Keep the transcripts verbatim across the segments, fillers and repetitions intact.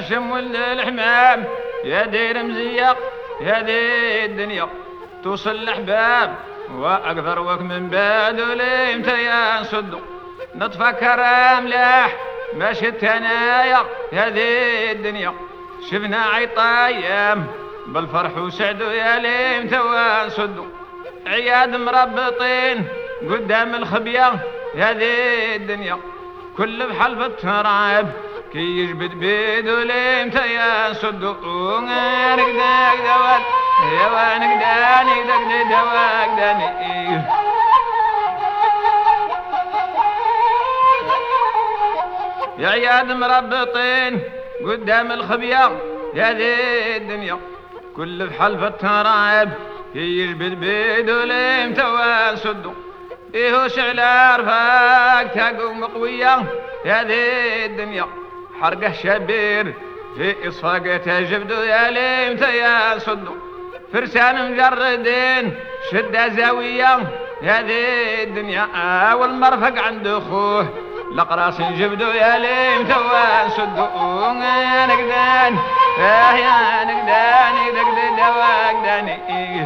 هاشم ولد الحمام يا دير مزيق يا دي الدنيا توصل الأحباب وأقدر وك من بعد وليمتى يا نصدو نتفكر ملاح ماشي التنايا يا دي الدنيا شفنا عيطايام بالفرح وسعدو يا ليمتى ونصدو عياد مربطين قدام الخبية يا دي الدنيا كل بحلف التراب كي يجبد بيدو ليمتى يا نصدو نقداك دوات يا وانقداني دقدي دواك داني يا عياد مربطين قدام الخبية يا ذي الدنيا كل بحلف التراب يجبد بيدو ليمتى ونصدو إيهوش على رفاق تقوم قوية يا ذي الدنيا حرقه شبير في إصفاقته جبدو يا ليمتى يا نصدو فرسان مجردين شدة زاوية يا ذي الدنيا والمرفق عند أخوه لقراص جبدو يا ليمتى ونصدو يا نقدان يا نقداني دقدي دواك داني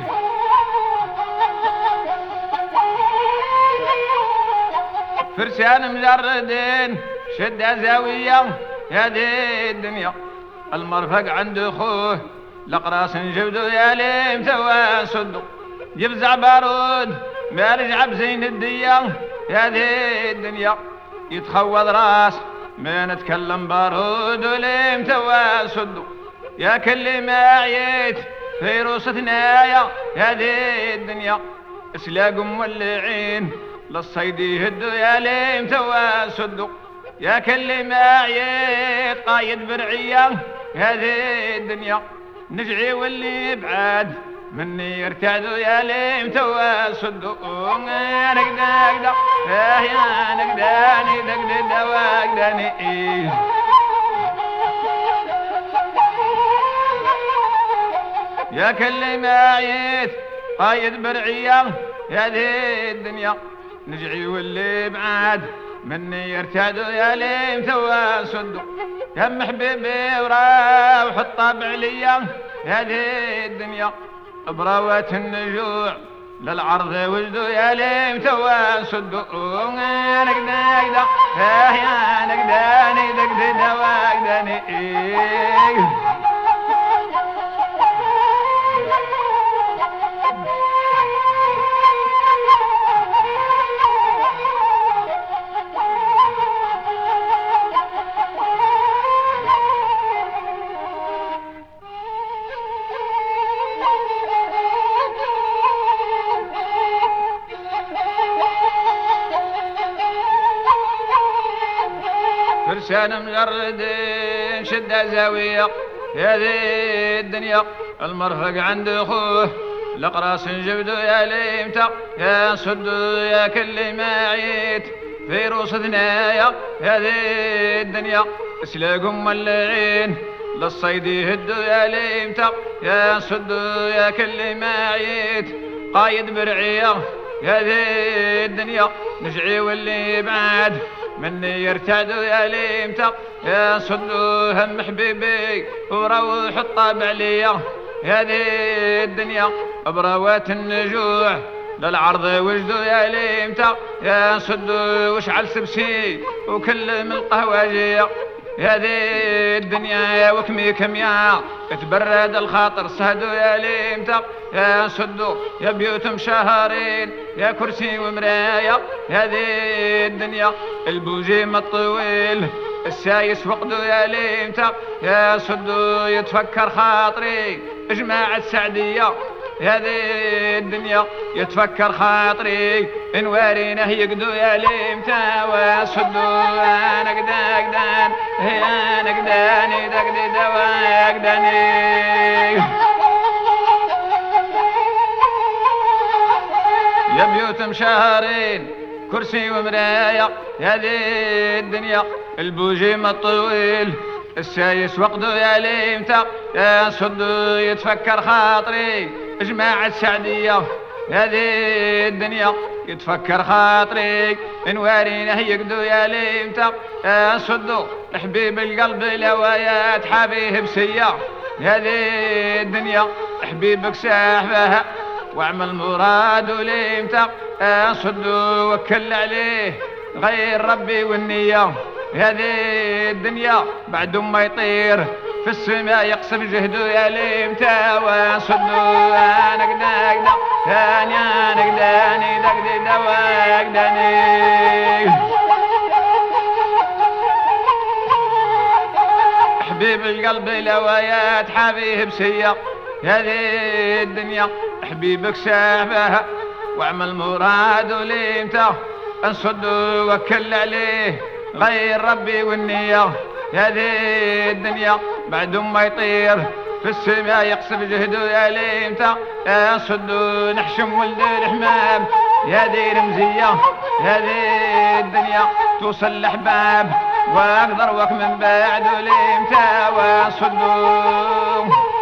فرسان مجردين شدة زاوية يا ذي الدنيا المرفق عند أخوه لقراص جبدو يا ليمتى ونصدو يفزع بارود مارجع بزين الدية يا ذي الدنيا يتخوض راس ما نتكلم بارود وليمتى ونصدو يا كل ما عييت في روس ثنايا يا ذي الدنيا اسلاق مولعين للصيد يهدو يا ليمتى ونصدو يا كل ما عييت قايد برعية يا ذي الدنيا نجعي واللي بعاد مني يرتعدوا يا ليمتى ونصدو يا نقدا قدا يا نقداني دقدي دواك داني يا كل ما عييت قايد برعية يا ذي الدنيا نجعي واللي بعاد مني يرتعدوا يا ليمتى ونصدو يا محبيبي وراوح الطبع ليا يا ذي الدنيا براوات النجوع للعرض وجدوا يا ليمتى ونصدو يا نقدا قدا يا نقداني دقدي دواك داني فرسان مجردين شدة زاوية يا ذي الدنيا المرفق عند أخوه لقراص جبدو يا ليمتى يا نصدو يا كل ما عيت في روس ثنايا يا ذي الدنيا اسلاقهم مولعين للصيد يهدو يا ليمتى يا نصدو يا كل ما عيت قايد برعية يا ذي الدنيا نجعي واللي بعاد مني يرتعدوا يا ليمتى يا نصدو هم حبيبي وروح الطبع ليا يا ذي الدنيا براوات النجوع للعرض وجدوا يا ليمتى يا نصدو وشعل سبسي وكل من القهواجية يا ذي الدنيا وكمي كميا تبرد الخاطر صهدوا يا ليمتى يا نصدو يا بيوت مشاهرين يا كرسي ومرايا يا ذي الدنيا البوجيم الطويل السايس فقدوا يا ليمتى يا نصدو يتفكر خاطري جماعة السعدية يا ذي الدنيا يتفكر خاطري انوارينه يقدو يا ليمتى ونصدو انا قدا قدان يا نقداني دقدي دواك داني يا بيوت مشاهرين كرسي ومرايا يا ذي الدنيا البوجيم الطويل السايس وقدو يا ليمتى يا نصدو يتفكر خاطري جماعة السعدية يا ذي الدنيا يتفكر خاطري نوارينه يقدو يا ليمتا نصدو حبيب القلب لوايات حبيه بسيا هذه الدنيا حبيبك ساحبها واعمل مراد وليمتا نصدو وكل عليه غير ربي والنية هذه الدنيا بعد ما يطير في السماء يقصف جهده يا ليمتا ونصدو انا قدا قدا هاني انا قداني دقدي دوا قداني حبيب القلب لوايات حبيب سيا هذه الدنيا حبيبك سابها واعمل مراد وليمتا انصد وكل عليه غير ربي والنية هذه الدنيا بعد ما يطير في السماء يقصف جهده يا ليمتا انصد نحشم ولد الحمام يا دي رمزية هذه الدنيا توصل الأحباب واقدر وك من بعد ليمتا وانصد